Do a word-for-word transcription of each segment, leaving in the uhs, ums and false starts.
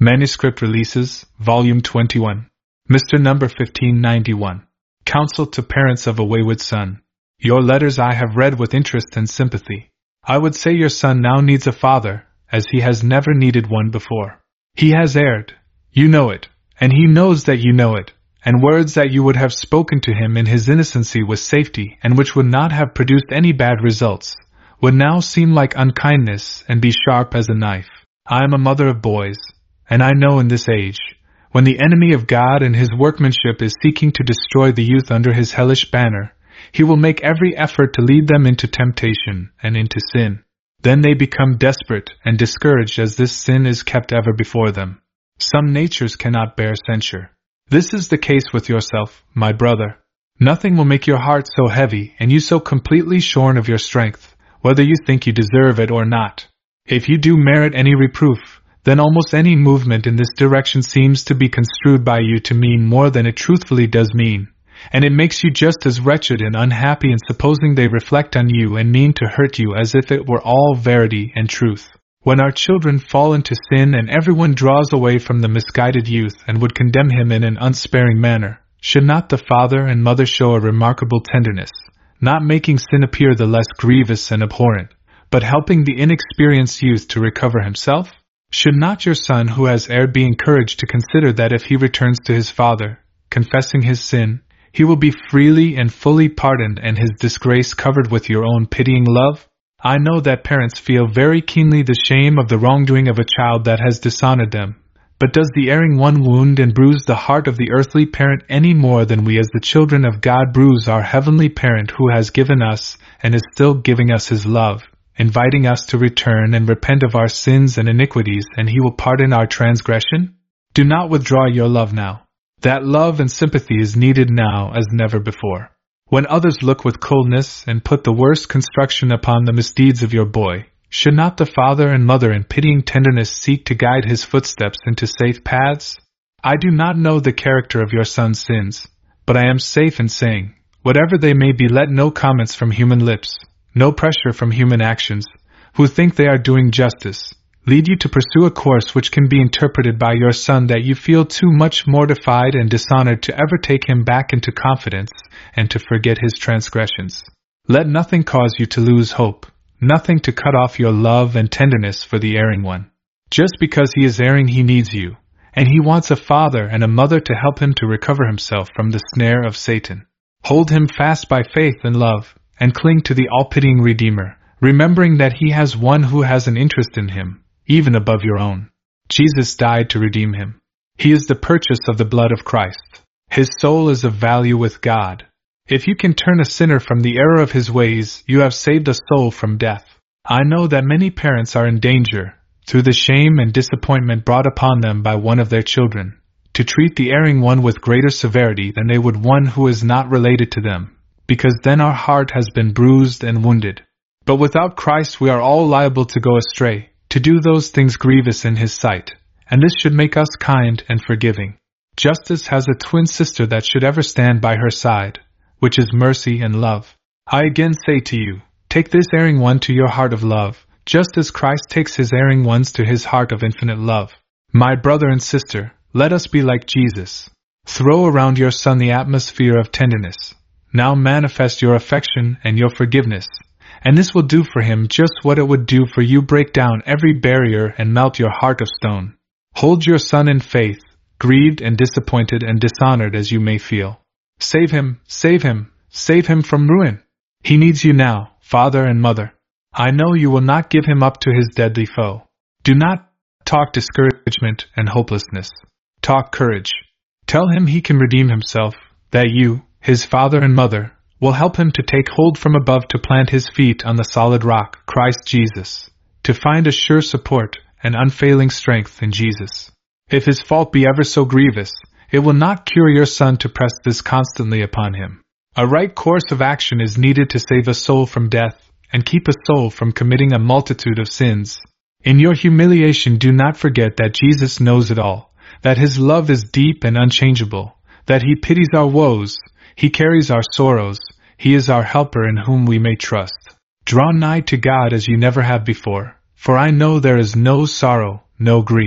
Manuscript Releases, Volume twenty-one. Mister Number fifteen ninety-one. Counsel to Parents of a Wayward Son. Your letters I have read with interest and sympathy. I would say your son now needs a father, as he has never needed one before. He has erred. You know it, and he knows that you know it, and words that you would have spoken to him in his innocency with safety and which would not have produced any bad results, would now seem like unkindness and be sharp as a knife. I am a mother of boys, and I know in this age, when the enemy of God and his workmanship is seeking to destroy the youth under his hellish banner, he will make every effort to lead them into temptation and into sin. Then they become desperate and discouraged as this sin is kept ever before them. Some natures cannot bear censure. This is the case with yourself, my brother. Nothing will make your heart so heavy and you so completely shorn of your strength, whether you think you deserve it or not. If you do merit any reproof, then almost any movement in this direction seems to be construed by you to mean more than it truthfully does mean, and it makes you just as wretched and unhappy in supposing they reflect on you and mean to hurt you as if it were all verity and truth. When our children fall into sin and everyone draws away from the misguided youth and would condemn him in an unsparing manner, should not the father and mother show a remarkable tenderness, not making sin appear the less grievous and abhorrent, but helping the inexperienced youth to recover himself? Should not your son who has erred be encouraged to consider that if he returns to his father, confessing his sin, he will be freely and fully pardoned and his disgrace covered with your own pitying love? I know that parents feel very keenly the shame of the wrongdoing of a child that has dishonored them, but does the erring one wound and bruise the heart of the earthly parent any more than we as the children of God bruise our heavenly parent who has given us and is still giving us his love, inviting us to return and repent of our sins and iniquities, and he will pardon our transgression? Do not withdraw your love now. That love and sympathy is needed now as never before. When others look with coldness and put the worst construction upon the misdeeds of your boy, should not the father and mother in pitying tenderness seek to guide his footsteps into safe paths? I do not know the character of your son's sins, but I am safe in saying, whatever they may be, let no comments from human lips, no pressure from human actions, who think they are doing justice, lead you to pursue a course which can be interpreted by your son that you feel too much mortified and dishonored to ever take him back into confidence and to forget his transgressions. Let nothing cause you to lose hope, nothing to cut off your love and tenderness for the erring one. Just because he is erring, he needs you, and he wants a father and a mother to help him to recover himself from the snare of Satan. Hold him fast by faith and love, and cling to the all-pitying Redeemer, remembering that he has one who has an interest in him, even above your own. Jesus died to redeem him. He is the purchase of the blood of Christ. His soul is of value with God. If you can turn a sinner from the error of his ways, you have saved a soul from death. I know that many parents are in danger, through the shame and disappointment brought upon them by one of their children, to treat the erring one with greater severity than they would one who is not related to them, because then our heart has been bruised and wounded. But without Christ we are all liable to go astray, to do those things grievous in his sight, and this should make us kind and forgiving. Justice has a twin sister that should ever stand by her side, which is mercy and love. I again say to you, take this erring one to your heart of love, just as Christ takes his erring ones to his heart of infinite love. My brother and sister, let us be like Jesus. Throw around your son the atmosphere of tenderness. Now manifest your affection and your forgiveness, and this will do for him just what it would do for you: break down every barrier and melt your heart of stone. Hold your son in faith, grieved and disappointed and dishonored as you may feel. Save him, save him, save him from ruin. He needs you now, father and mother. I know you will not give him up to his deadly foe. Do not talk discouragement and hopelessness. Talk courage. Tell him he can redeem himself, that you, his father and mother, will help him to take hold from above to plant his feet on the solid rock, Christ Jesus, to find a sure support and unfailing strength in Jesus. If his fault be ever so grievous, it will not cure your son to press this constantly upon him. A right course of action is needed to save a soul from death and keep a soul from committing a multitude of sins. In your humiliation, do not forget that Jesus knows it all, that his love is deep and unchangeable, that he pities our woes, he carries our sorrows, he is our helper in whom we may trust. Draw nigh to God as you never have before, for I know there is no sorrow, no grief,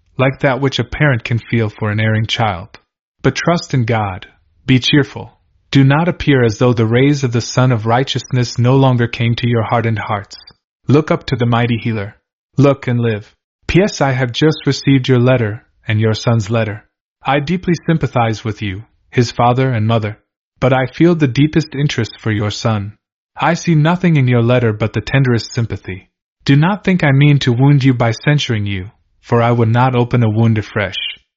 like that which a parent can feel for an erring child. But trust in God. Be cheerful. Do not appear as though the rays of the sun of righteousness no longer came to your hardened hearts. Look up to the mighty healer. Look and live. P S I have just received your letter, and your son's letter. I deeply sympathize with you, his father and mother, but I feel the deepest interest for your son. I see nothing in your letter but the tenderest sympathy. Do not think I mean to wound you by censuring you, for I would not open a wound afresh.